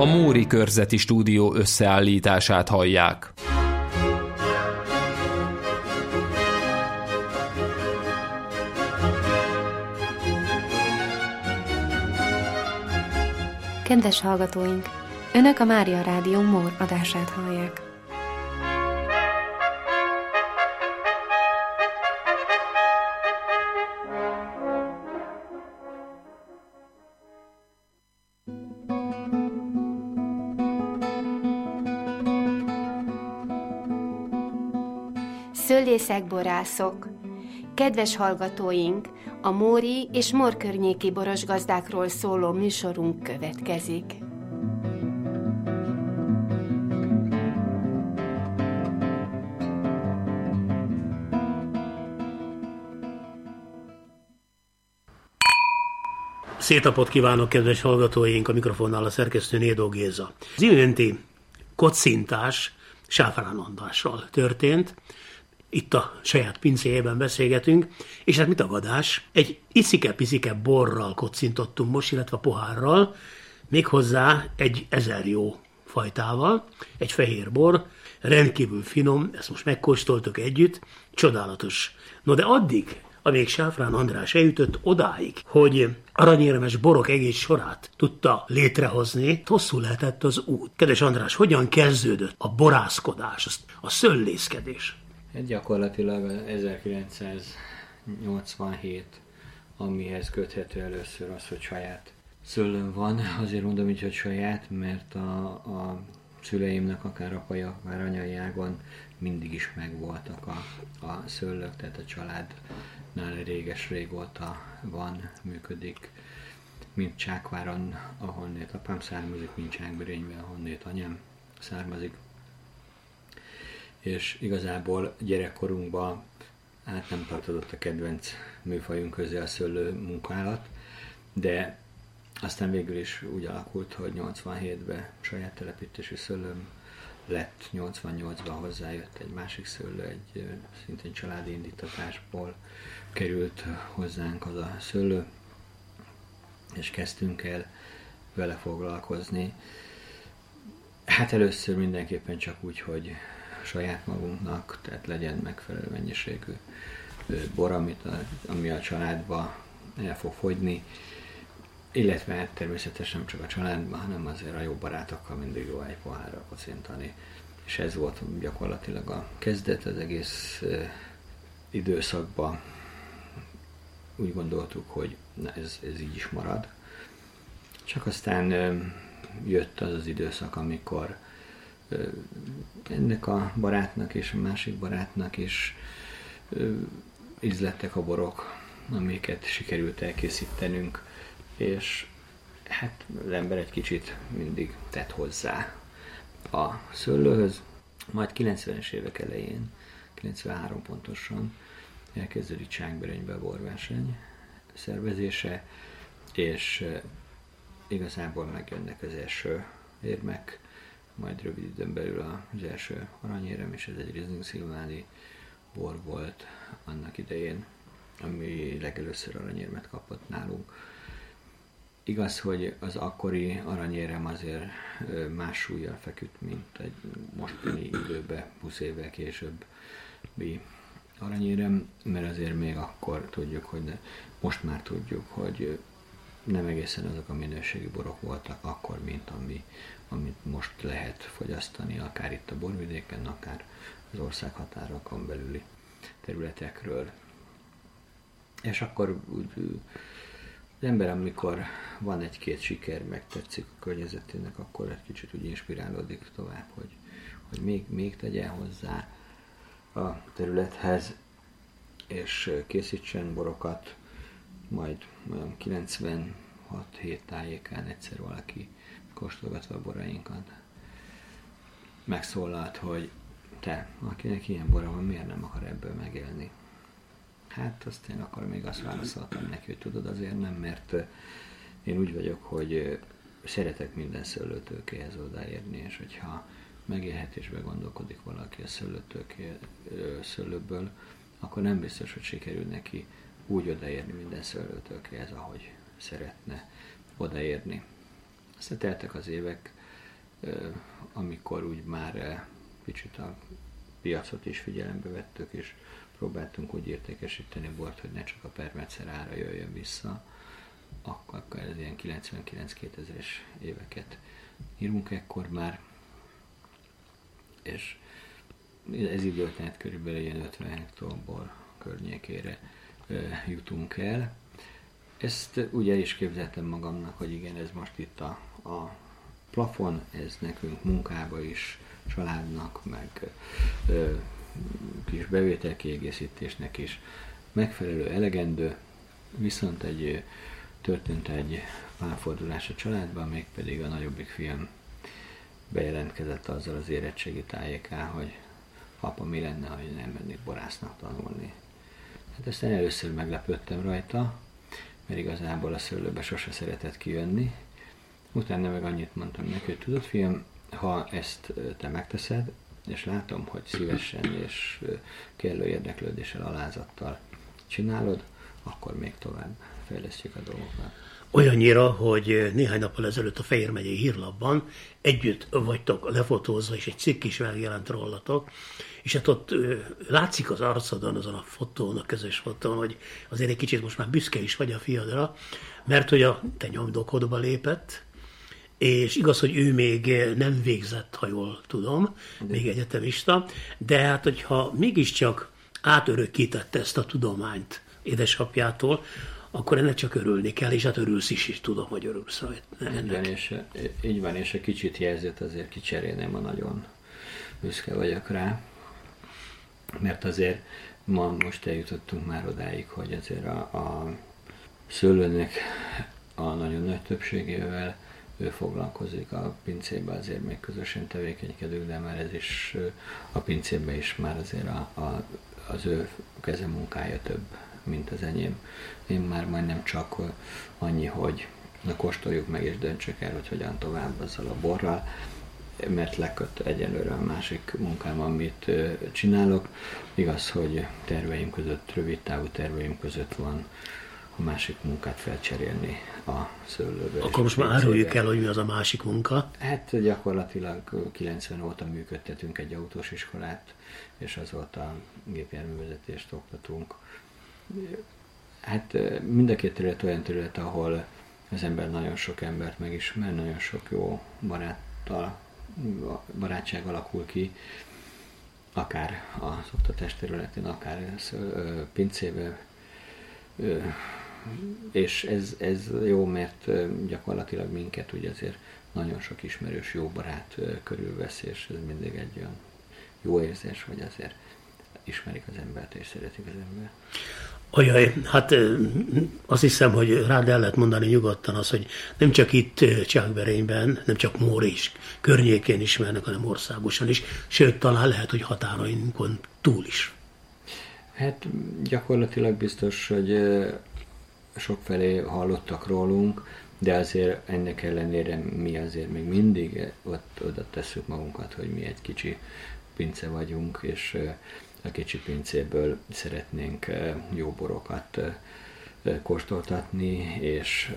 A Móri Körzeti Stúdió összeállítását hallják. Kedves hallgatóink! Önök a Mária Rádió Mór adását hallják. Szőlészek, borászok! Kedves hallgatóink! A móri és Mór környéki borosgazdákról szóló műsorunk következik. Szép napot kívánok, kedves hallgatóink! A mikrofonnál a szerkesztő Nédó Géza. Az iménti kocintás Sáfrán Andrással történt. Itt a saját pincéjében beszélgetünk, és hát mit tagadás? Egy icike-picike borral kocintottunk most, illetve pohárral, méghozzá egy 1000 jó fajtával, egy fehér bor, rendkívül finom, ezt most megkóstoltuk együtt, csodálatos. No de addig, amíg Sáfrán András eljutott odáig, hogy aranyérmes borok egész sorát tudta létrehozni, hosszú lehetett az út. Kedves András, hogyan kezdődött a borászkodás, a szőlészkedés? Gyakorlatilag 1987, amihez köthető először az, hogy saját szőlőm van. Azért mondom így, hogy saját, mert a szüleimnek akár apai, akár anyai ágon mindig is megvoltak a szőlők, tehát a családnál régóta működik, mint Csákváron, ahonnét apám származik, mint Csákberényben, ahonnét anyám származik. És igazából gyerekkorunkban nem tartozott a kedvenc műfajunk közé a szőlő munkálat, de aztán végül is úgy alakult, hogy 87-ben saját telepítésű szőlőm lett, 88-ban hozzájött egy másik szőlő, egy szintén családi indítatásból került hozzánk az a szőlő, és kezdtünk el vele foglalkozni. Hát először mindenképpen csak úgy, hogy saját magunknak, tehát legyen megfelelő mennyiségű bor, ami a családba el fog fogyni, illetve hát természetesen nem csak a családban, hanem azért a jó barátokkal mindig jó egy pohárra kocintani. És ez volt gyakorlatilag a kezdet az egész időszakban. Úgy gondoltuk, hogy ez így is marad. Csak aztán jött az az időszak, amikor ennek a barátnak és a másik barátnak is ízlettek a borok, amiket sikerült elkészítenünk, és hát az ember egy kicsit mindig tett hozzá a szőlőhöz. Majd 90-es évek elején, 93 pontosan elkezdődik Csákberénybe a borverseny szervezése, és igazából megjönnek az első érmek, majd rövid időn belül az első aranyérem, és ez egy Riesling Szilváni bor volt annak idején, ami legelőször aranyérmet kapott nálunk. Igaz, hogy az akkori aranyérem azért más súllyal feküdt, mint egy mostani időben, 20 évvel későbbi aranyérem, mert azért még akkor tudjuk, hogy most már tudjuk, hogy nem egészen azok a minőségi borok voltak akkor, mint amit most lehet fogyasztani, akár itt a borvidéken, akár az országhatárokon belüli területekről. És akkor úgy, az ember, amikor van egy-két siker, megtetszik a környezetének, akkor egy kicsit úgy inspirálódik tovább, hogy még tegyen hozzá a területhez, és készítsen borokat. Majd olyan 96 hét tájékán egyszer valaki kóstolgatva a borainkat megszólalt, hogy te, akinek ilyen bora van, miért nem akar ebből megélni? Hát azt én akkor még azt válaszoltam neki, hogy tudod, azért nem, mert én úgy vagyok, hogy szeretek minden szőlőtőkéhez odaérni, és hogyha megélhetésbe gondolkodik valaki a szőlőből, akkor nem biztos, hogy sikerül neki úgy odaérni minden szőlőtőkéhez, ahogy szeretne odaérni. Aztán teltek az évek, amikor úgy már kicsit a piacot is figyelembe vettük, és próbáltunk úgy értékesíteni a bort, hogy ne csak a permetszere ára jöjjön vissza, akkor ez ilyen 99-2000-es éveket írunk ekkor már, és ez idő, tehát körülbelül ilyen 50 hektolbor környékére jutunk el. Ezt ugye is képzeltem magamnak, hogy igen, ez most itt a plafon, ez nekünk munkába is, családnak, meg kis bevételkiegészítésnek is megfelelő, elegendő, viszont történt egy pálfordulás a családban, mégpedig a nagyobbik fiam bejelentkezett azzal az érettségi tájékán, hogy apa, mi lenne, ha nem mennék borásznak tanulni. Hát aztán először meglepődtem rajta, mert igazából a szőlőbe sose szeretett kijönni. Utána meg annyit mondtam neki, hogy tudod, fiam, ha ezt te megteszed, és látom, hogy szívesen és kellő érdeklődéssel, alázattal csinálod, akkor még tovább fejlesztjük a dolgokat. Olyannyira, hogy néhány nappal ezelőtt a Fejér megyei hírlapban együtt vagytok lefotózva, és egy cikk is megjelent rólatok, és hát ott látszik az arcodon, azon a fotón, a közös fotón, hogy azért egy kicsit most már büszke is vagy a fiadra, mert hogy a te nyomdokodba lépett, és igaz, hogy ő még nem végzett, ha jól tudom, még egyetemista, de hát hogyha mégiscsak átörökítette ezt a tudományt édesapjától, akkor ennek csak örülni kell, és hát örülsz is tudom, hogy örülsz ennek. Így van, és a kicsit jelzőt azért kicserélném, nagyon büszke vagyok rá, mert azért most eljutottunk már odáig, hogy azért a szőlőnek a nagyon nagy többségével ő foglalkozik, a pincében azért még közösen tevékenykedünk, de már ez is a pincében is már azért az ő kezemunkája több, mint az enyém. Én már majdnem csak annyi, hogy kóstoljuk meg és döntsük el, hogy hogyan tovább azzal a borral, mert leköt egyenlőre a másik munkám, amit csinálok. Igaz, hogy terveim között, rövid távú terveim között van a másik munkát felcserélni a szőlőbe. Akkor most már áruljuk el, hogy mi az a másik munka. Hát gyakorlatilag 90 óta működtetünk egy autós iskolát, és azóta gépjárművezetést oktatunk. Hát mind a két terület olyan terület, ahol az ember nagyon sok embert megismer, nagyon sok jó barátság alakul ki, akár az oktatás területén, akár pincébe. És ez jó, mert gyakorlatilag minket ugye azért nagyon sok ismerős jó barát körülvesz, és ez mindig egy olyan jó érzés, hogy azért ismerik az embert és szeretik az embert. Ajaj, hát azt hiszem, hogy rád el lehet mondani nyugodtan az, hogy nem csak itt Csákberényben, nem csak Mór is, környékén ismernek, hanem országosan is, sőt, talán lehet, hogy határainkon túl is. Hát gyakorlatilag biztos, hogy sokfelé hallottak rólunk, de azért ennek ellenére mi azért még mindig oda tesszük magunkat, hogy mi egy kicsi pince vagyunk, és a kicsi pincéből szeretnénk jó borokat kóstoltatni, és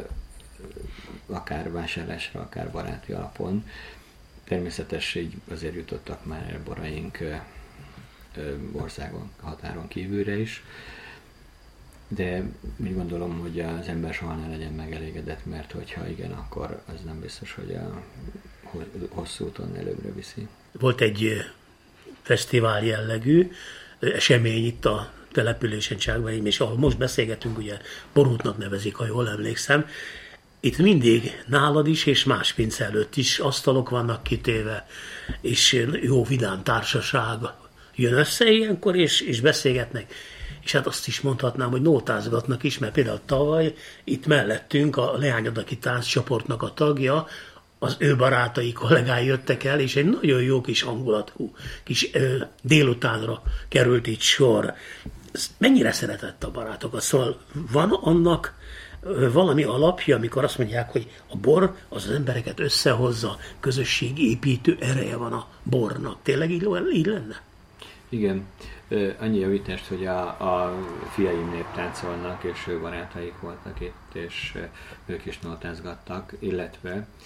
akár vásárlásra, akár baráti alapon. Természetesen így azért jutottak már el boraink országon, határon kívülre is, de úgy gondolom, hogy az ember soha ne legyen megelégedett, mert hogyha igen, akkor az nem biztos, hogy a hosszú úton előbbre viszi. Volt egy fesztivál jellegű esemény itt a településen Csákberényben, és ahol most beszélgetünk, ugye Borútnak nevezik, ha jól emlékszem. Itt mindig nálad is, és más pince előtt is asztalok vannak kitéve, és jó vidám társaság jön össze ilyenkor, és beszélgetnek. És hát azt is mondhatnám, hogy nótázgatnak is, mert például tavaly itt mellettünk a Leányadaki Tánccsoportnak a tagja, az ő barátai, kollégái jöttek el, és egy nagyon jó kis hangulatú kis délutánra került itt sor. Mennyire szeretett a barátokat? Szóval van annak valami alapja, amikor azt mondják, hogy a bor az embereket összehozza, közösségépítő ereje van a bornak. Tényleg így lenne? Igen. Annyi javítást, hogy a fiaim néptáncolnak, és ő barátaik voltak itt, és ők is nótázgattak, illetve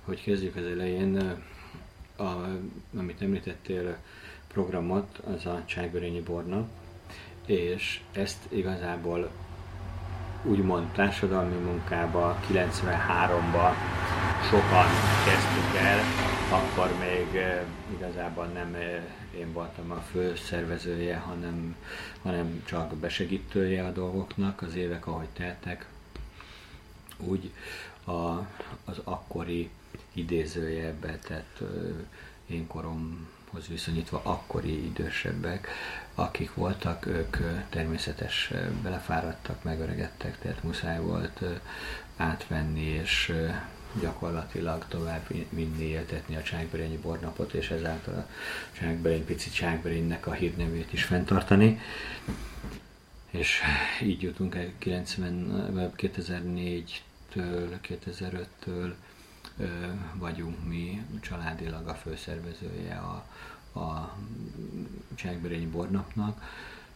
hogy kezdjük az elején, amit említettél, programot, az a Csákberényi Bornap, és ezt igazából úgymond társadalmi munkába 93-ba sokan kezdtük el, akkor még igazából nem én voltam a főszervezője, hanem csak besegítője a dolgoknak. Az évek, ahogy teltek, úgy az akkori idézőjelbe, tehát én koromhoz viszonyítva akkori idősebbek, akik voltak, ők természetes belefáradtak, megöregedtek, tehát muszáj volt átvenni és gyakorlatilag tovább vinni, éltetni a Csákberényi Bornapot, és ezáltal a pici Csákberénynek a hírnevét is fenntartani. És így jutunk el 2004-től, 2005-től vagyunk mi családilag a főszervezője a Csákberényi Bornapnak,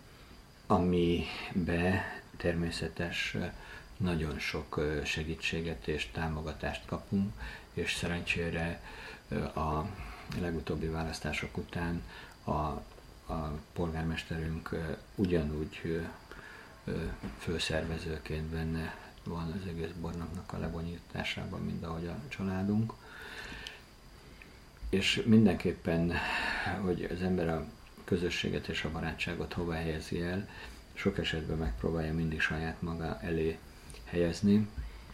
amibe természetes nagyon sok segítséget és támogatást kapunk, és szerencsére a legutóbbi választások után a polgármesterünk ugyanúgy főszervezőként benne van az egész bornapnak a lebonyításában, mint ahogy a családunk. És mindenképpen, hogy az ember a közösséget és a barátságot hova helyezi el, sok esetben megpróbálja mindig saját maga elé helyezni.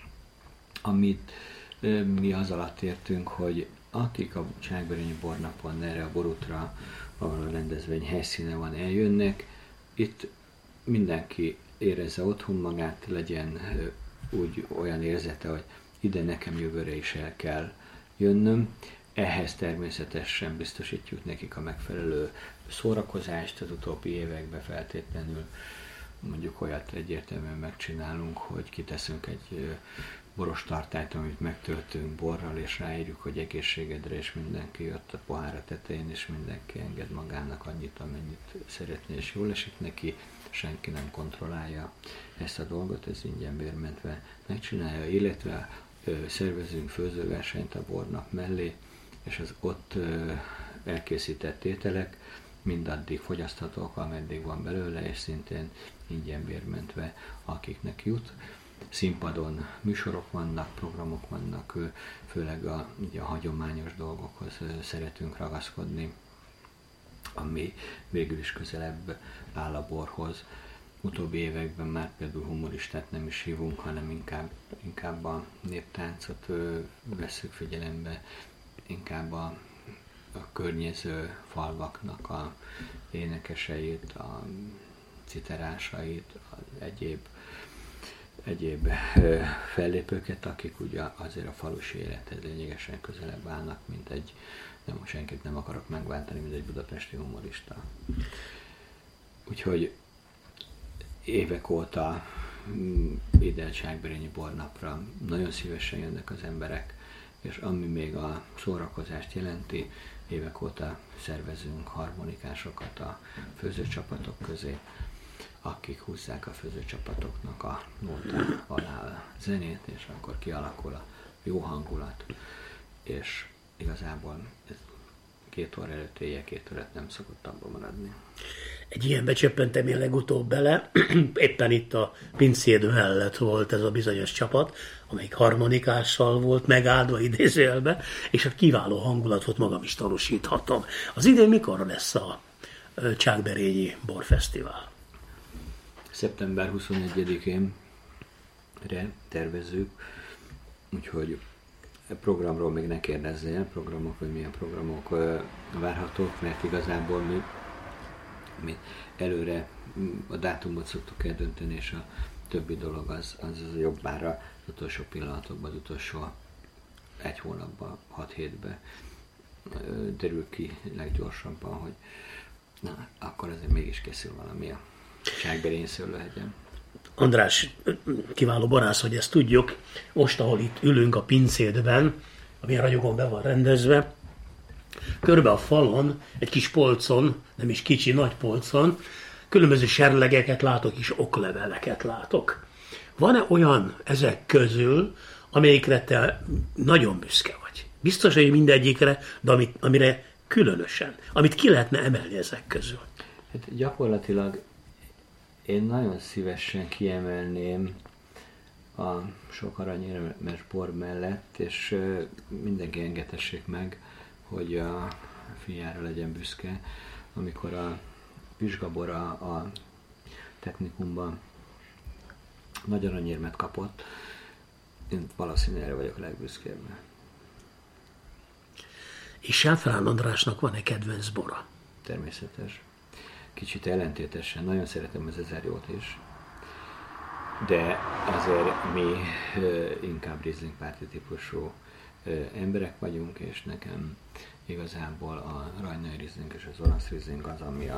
Amit mi az alatt értünk, hogy akik a Csákberényi Bornapon erre a borútra, ahol a rendezvény helyszíne van, eljönnek, itt mindenki érezze otthon magát, legyen úgy olyan érzete, hogy ide nekem jövőre is el kell jönnöm. Ehhez természetesen biztosítjuk nekik a megfelelő szórakozást, az utóbbi években feltétlenül mondjuk olyat egyértelműen megcsinálunk, hogy kiteszünk egy boros tartályt, amit megtöltünk borral, és ráírjuk, hogy egészségedre, és mindenki jött a pohára tetején, és mindenki enged magának annyit, amennyit szeretné, és jól esik neki, senki nem kontrollálja ezt a dolgot, ez ingyen bérmentve megcsinálja, illetve szervezünk főzőversenyt a bornap mellé, és az ott elkészített ételek mindaddig fogyaszthatók, ameddig van belőle, és szintén ingyen bérmentve, akiknek jut. Színpadon műsorok vannak, programok vannak, főleg a hagyományos dolgokhoz szeretünk ragaszkodni, ami végül is közelebb áll a borhoz. Utóbbi években már például humoristát nem is hívunk, hanem inkább a néptáncot vesszük figyelembe, inkább a környező falvaknak a énekeseit, a citerásait, az egyéb fellépőket, akik ugye azért a falusi élethez lényegesen közelebb állnak, mint senkit nem akarok megváltani, mint egy budapesti humorista. Úgyhogy évek óta ide a Csákberényi Bornapra nagyon szívesen jönnek az emberek, és ami még a szórakozást jelenti, évek óta szervezünk harmonikásokat a főzőcsapatok közé, akik húzzák a főzőcsapatoknak a nóta alá a zenét, és akkor kialakul a jó hangulat, és igazából ez 2 óra előtt éjjel 2 órát nem szokott abban maradni. Egy ilyen becsöppentem én legutóbb bele, éppen itt a pincéd mellett volt ez a bizonyos csapat, amelyik harmonikással volt megáldva idézőjelbe, és a kiváló hangulat volt, magam is tanúsíthatom. Az idén mikor lesz a Csákberényi Borfesztivál? Szeptember 21-én tervezzük, úgyhogy a programról még ne kérdezzél, programok, vagy milyen programok várhatók, mert igazából mi előre a dátumot szoktuk eldönteni, és a többi dolog az jobbára az utolsó pillanatokban, az utolsó 1 hónapban, 6 hétben derül ki leggyorsabban, hogy na, akkor azért mégis készül valami a Csákberényi szőlőhegyen. András, kiváló borász, hogy ezt tudjuk. Most, ahol itt ülünk a pincédben, ami a ragyogon be van rendezve, körbe a falon, egy kis polcon, nem is kicsi, nagy polcon, különböző serlegeket látok, és okleveleket látok. Van-e olyan ezek közül, amelyikre te nagyon büszke vagy? Biztos, hogy mindegyikre, de amire különösen, amit ki lehetne emelni ezek közül. Hát gyakorlatilag én nagyon szívesen kiemelném a sok aranyérmes bor mellett, és mindenki engedhessék meg, hogy a fiára legyen büszke, amikor a vizsgabora a technikumban nagy aranyérmet kapott, én valószínűleg erre vagyok a legbüszkébb. És Sáfrán Andrásnak van-e kedvenc bora? Természetes. Kicsit ellentétesen, nagyon szeretem az 1000 jót is, de azért mi inkább Riesling párti típusú emberek vagyunk, és nekem igazából a rajnai Riesling és az olasz Riesling az, ami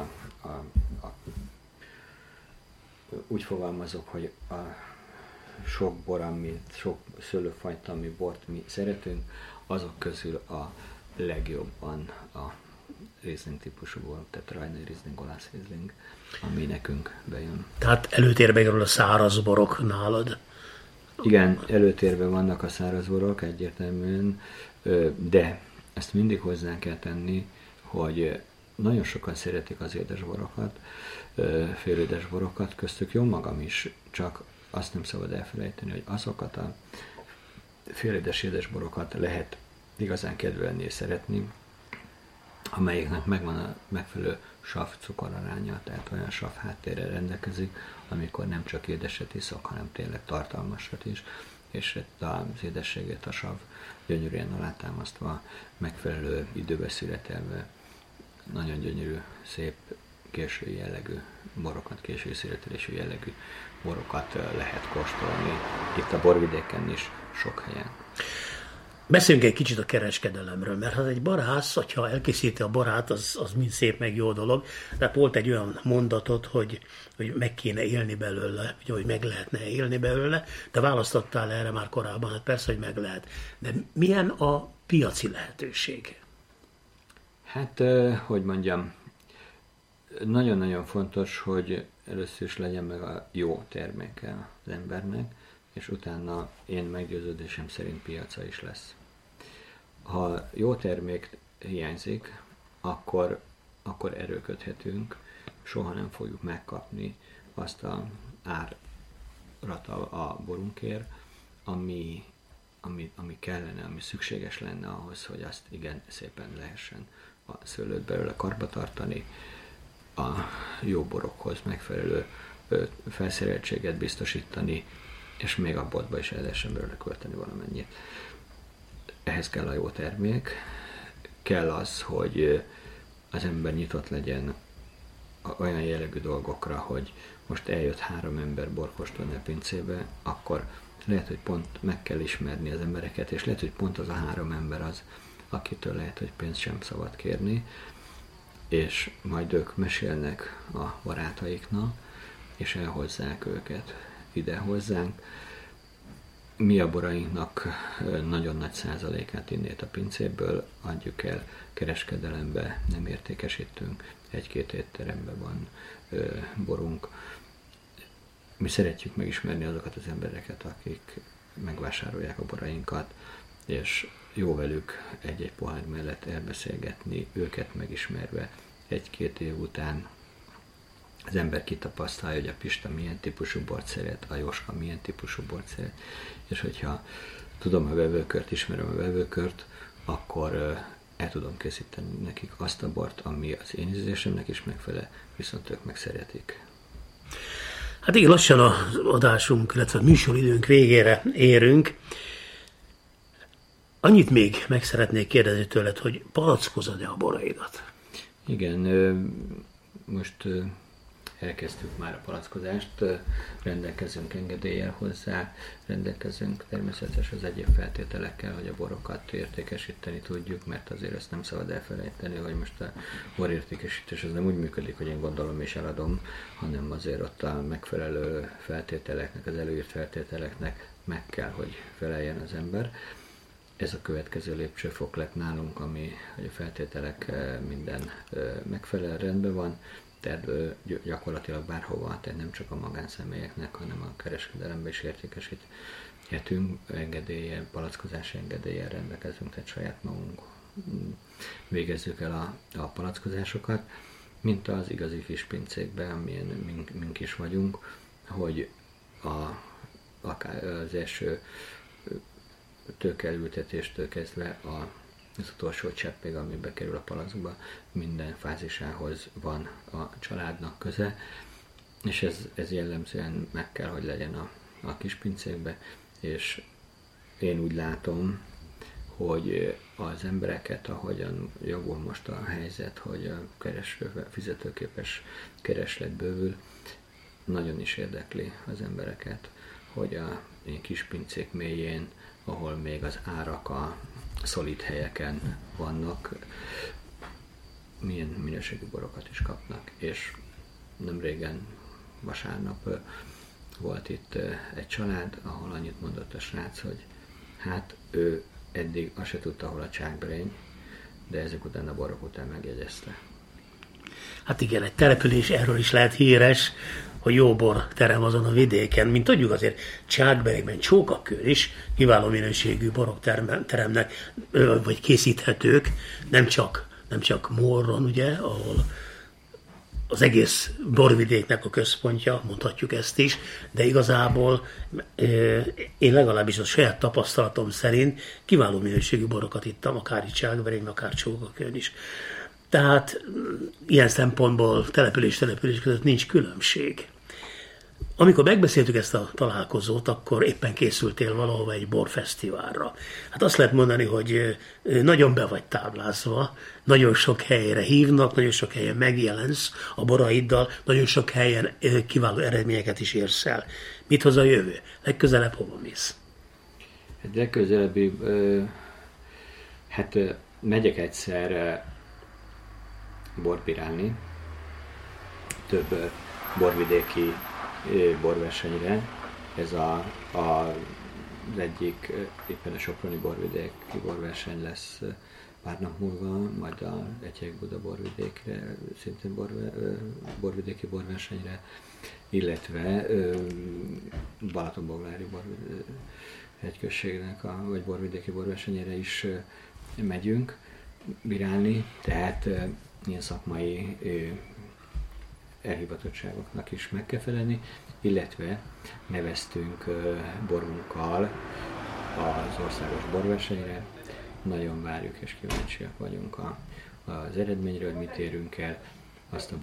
úgy fogalmazok, hogy a sok bor, sok szőlőfajta, ami bort mi szeretünk, azok közül a legjobban a Riesling típusú bor, tehát rajnai Riesling, olasz Riesling, ami nekünk bejön. Tehát előtérbe kerül a száraz borok nálad? Igen, előtérben vannak a száraz borok egyértelműen, de ezt mindig hozzá kell tenni, hogy nagyon sokan szeretik az édesborokat, félédes borokat, köztük jó magam is, csak azt nem szabad elfelejteni, hogy azokat a félédes édesborokat lehet igazán kedvelni és szeretni, amelyiknek megvan a megfelelő sav-cukoraránya, tehát olyan sav háttérrel rendelkezik, amikor nem csak édeset iszok, hanem tényleg tartalmasat is, és az édességet a sav gyönyörűen alátámasztva, megfelelő időbe születelve, nagyon gyönyörű, szép, késői jellegű borokat, késői születelésű jellegű borokat lehet kóstolni. Itt a borvidéken is sok helyen. Beszéljünk egy kicsit a kereskedelemről, mert hát egy borász, hogyha elkészíti a borát, az mind szép meg jó dolog. Tehát volt egy olyan mondatod, hogy meg kéne élni belőle, hogy meg lehetne élni belőle. Te választottál erre már korábban, hát persze, hogy meg lehet. De milyen a piaci lehetőség? Hát, hogy mondjam, nagyon-nagyon fontos, hogy először is legyen meg a jó terméke az embernek, és utána én meggyőződésem szerint piaca is lesz. Ha jó termék hiányzik, akkor erőködhetünk, soha nem fogjuk megkapni azt az árat a borunkért, ami kellene, ami szükséges lenne ahhoz, hogy azt igen szépen lehessen a szőlőt belőle karba tartani, a jó borokhoz megfelelő felszereltséget biztosítani, és még a boltba is el lehessen belőle költeni valamennyit. Ehhez kell a jó termék, kell az, hogy az ember nyitott legyen olyan jellegű dolgokra, hogy most eljött 3 ember borkóstolni a pincébe, akkor lehet, hogy pont meg kell ismerni az embereket, és lehet, hogy pont az a 3 ember az, akitől lehet, hogy pénzt sem szabad kérni, és majd ők mesélnek a barátaiknak, és elhozzák őket ide hozzánk. Mi a borainknak nagyon nagy százalékát innét a pincéből adjuk el kereskedelembe, nem értékesítünk, 1-2 étteremben van borunk. Mi szeretjük megismerni azokat az embereket, akik megvásárolják a borainkat, és jó velük egy-egy pohár mellett elbeszélgetni, őket megismerve 1-2 év után az ember kitapasztalja, hogy a Pista milyen típusú bort szeret, a Jóska milyen típusú bort szeret, és hogyha tudom a vevőkört, ismerem a vevőkört, akkor el tudom készíteni nekik azt a bort, ami az én ízlésemnek is megfelel, viszont ők meg szeretik. Hát igen, lassan az adásunk, illetve a műsoridőnk végére érünk. Annyit még meg szeretnék kérdezni tőled, hogy palackozod-e a boraidat? Igen, most elkezdtük már a palackozást, rendelkezünk engedéllyel hozzá, rendelkezünk természetesen az egyéb feltételekkel, hogy a borokat értékesíteni tudjuk, mert azért ezt nem szabad elfelejteni, hogy most a borértékesítés az nem úgy működik, hogy én gondolom és eladom, hanem azért ott a megfelelő feltételeknek, az előírt feltételeknek meg kell, hogy feleljen az ember. Ez a következő lépcsőfok lett nálunk, ami, hogy a feltételek minden megfelel, rendben van, tehát gyakorlatilag bárhova, tehát nem csak a magánszemélyeknek, hanem a kereskedelembe is ejtünk, engedéllyel, palackozási engedéllyel rendelkezünk, tehát saját magunk végezzük el a palackozásokat, mint az igazi fispincékben, amilyen mink is vagyunk, hogy akár az első tőkelültetéstől kezdve az utolsó cseppig, ami bekerül a palackba, minden fázisához van a családnak köze, és ez jellemzően meg kell, hogy legyen a kispincékbe, és én úgy látom, hogy az embereket, ahogyan javul most a helyzet, hogy a fizetőképes kereslet bővül, nagyon is érdekli az embereket, hogy a kispincék mélyén, ahol még az árak a szolid helyeken vannak, milyen minőségű borokat is kapnak. És nem régen, vasárnap volt itt egy család, ahol annyit mondott a srác, hogy hát ő eddig azt se tudta, hol a csákberény, de ezek után a borok után megjegyezte. Hát igen, egy település erről is lehet híres, hogy jó bor terem azon a vidéken. Mint tudjuk, azért Csákberényben, Csókakőn is kiváló minőségű borok teremnek, vagy készíthetők, nem csak Móron, ugye, ahol az egész borvidéknek a központja, mondhatjuk ezt is, de igazából én legalábbis a saját tapasztalatom szerint kiváló minőségű borokat ittam, akár itt Csákberényben, akár Csókakőn is. Tehát ilyen szempontból település között nincs különbség. Amikor megbeszéltük ezt a találkozót, akkor éppen készültél valahova egy borfesztiválra. Hát azt lehet mondani, hogy nagyon be vagy táblázva, nagyon sok helyre hívnak, nagyon sok helyen megjelensz a boraiddal, nagyon sok helyen kiváló eredményeket is érsz el. Mit hoz a jövő? Legközelebb hova mész? Legközelebbi, megyek egyszer borbírálni, több borvidéki borversenyre. Ez az egyik éppen a soproni borvidéki borverseny lesz pár nap múlva, majd a Etyek-Buda borvidékre, szintén borvidéki borversenyre, illetve Balatonboglári hegyközségnek vagy borvidéki borversenyére is megyünk bírálni, tehát ilyen szakmai elhivatottságoknak is meg kell felelni, illetve neveztünk borunkkal az országos borversenyre. Nagyon várjuk és kíváncsiak vagyunk az eredményről, mit érünk el. Azt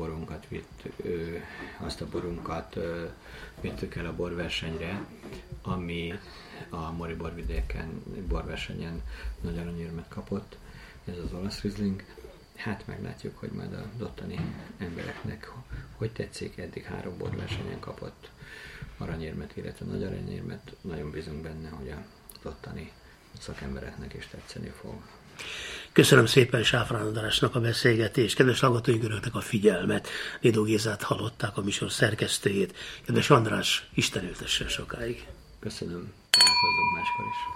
a borunkat vittük el a borversenyre, ami a Mori borvidéken borversenyen nagy aranyérmet kapott. Ez az olasz Riesling. Hát meglátjuk, hogy majd az ottani embereknek hogy tetszik. Eddig 3 borversenyen kapott aranyérmet, illetve nagy aranyérmet. Nagyon bízunk benne, hogy az ottani szakembereknek is tetszeni fog. Köszönöm szépen Sáfrán Andrásnak a beszélgetést, kedves hallgatóink, önöknek a figyelmet. Nédó Gézát hallották, a műsor szerkesztőjét. Kedves András, Isten éltessen sokáig. Köszönöm, találkozunk máskor is.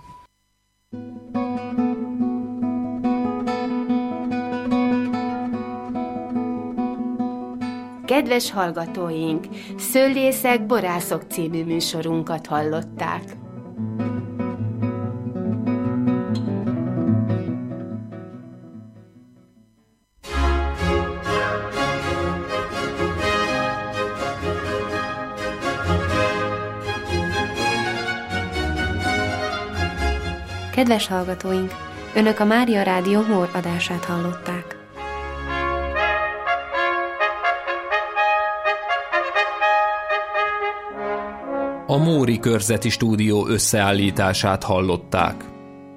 Kedves hallgatóink, Szőlészek, borászok című műsorunkat hallották. Kedves hallgatóink, Önök a Mária Rádió Mór adását hallották. A Móri Körzeti Stúdió összeállítását hallották.